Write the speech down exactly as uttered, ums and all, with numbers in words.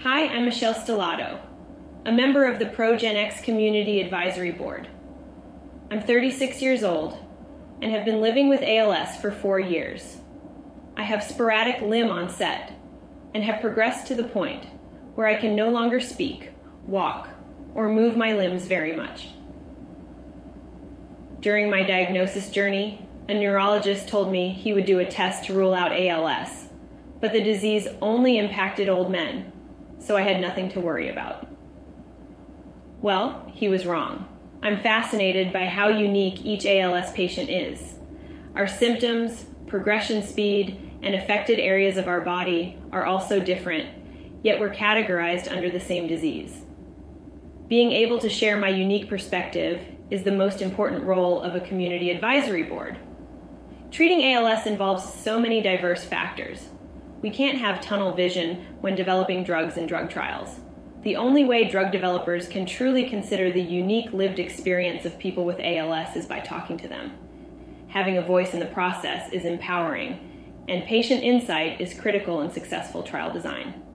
Hi, I'm Michelle Stellato, a member of the ProGenX Community Advisory Board. I'm thirty-six years old and have been living with A L S for four years. I have sporadic limb onset and have progressed to the point where I can no longer speak, walk, or move my limbs very much. During my diagnosis journey, a neurologist told me he would do a test to rule out A L S, but the disease only impacted old men, so I had nothing to worry about. Well, he was wrong. I'm fascinated by how unique each A L S patient is. Our symptoms, progression speed, and affected areas of our body are all so different, yet we're categorized under the same disease. Being able to share my unique perspective is the most important role of a community advisory board. Treating A L S involves so many diverse factors. We can't have tunnel vision when developing drugs and drug trials. The only way drug developers can truly consider the unique lived experience of people with A L S is by talking to them. Having a voice in the process is empowering, and patient insight is critical in successful trial design.